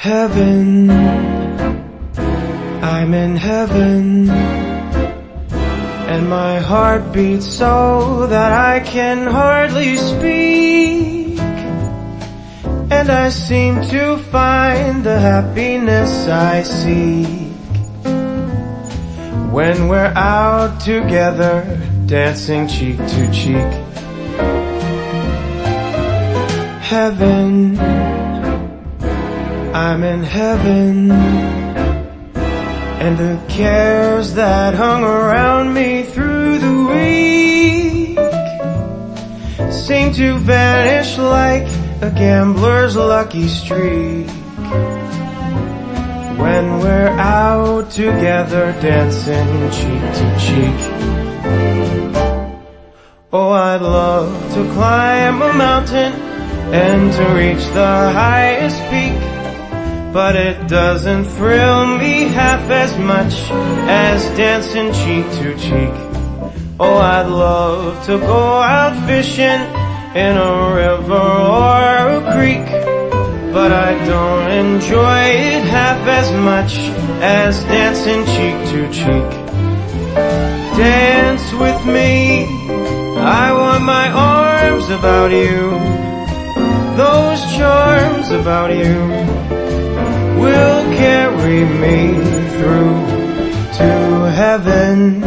Heaven, I'm in heaven, and my heart beats so that I can hardly speak, and I seem to find the happiness I seek when we're out together, dancing cheek to cheek. Heaven, I'm in heaven, and the cares that hung around me through the week seem to vanish like a gambler's lucky streak when we're out together, dancing cheek to cheek. Oh, I'd love to climb a mountain and to reach the highest peak, but it doesn't thrill me half as much as dancing cheek to cheek. Oh, I'd love to go out fishing in a river or a creek, but I don't enjoy it half as much as dancing cheek to cheek. Dance with me, I want my arms about you, those charms about you will carry me through to heaven.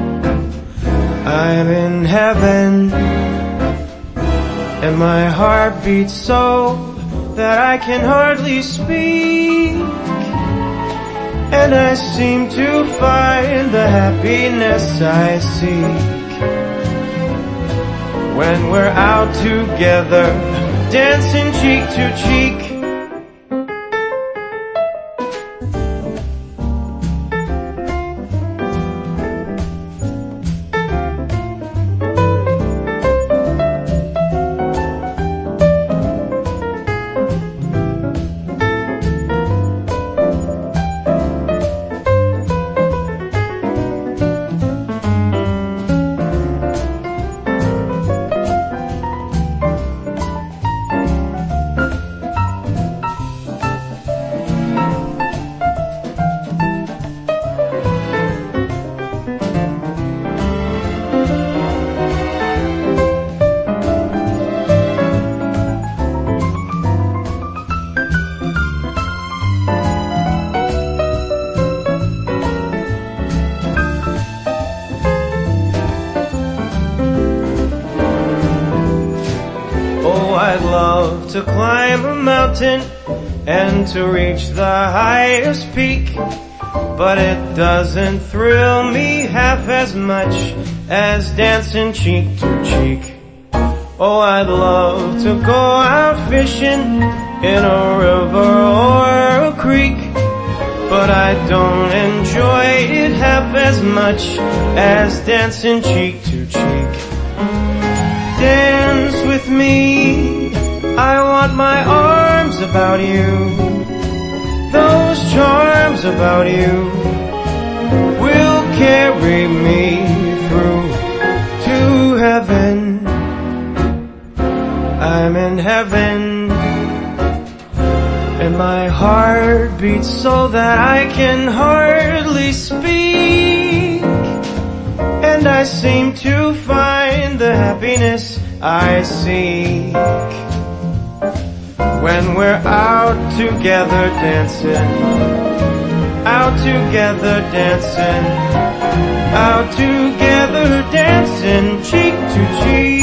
I'm in heaven, and my heart beats so that I can hardly speak, and I seem to find the happiness I seek when we're out together, dancing cheek to cheek. I'd love to climb a mountain and to reach the highest peak, but it doesn't thrill me half as much as dancing cheek to cheek. Oh, I'd love to go out fishing in a river or a creek, but I don't enjoy it half as much as dancing cheek to cheek. Dance with me, I want my arms about you, those charms about you will carry me through to heaven. I'm in heaven, and my heart beats so that I can hardly speak, and I seem to find the happiness I seek when we're out together dancing, out together dancing, out together dancing cheek to cheek.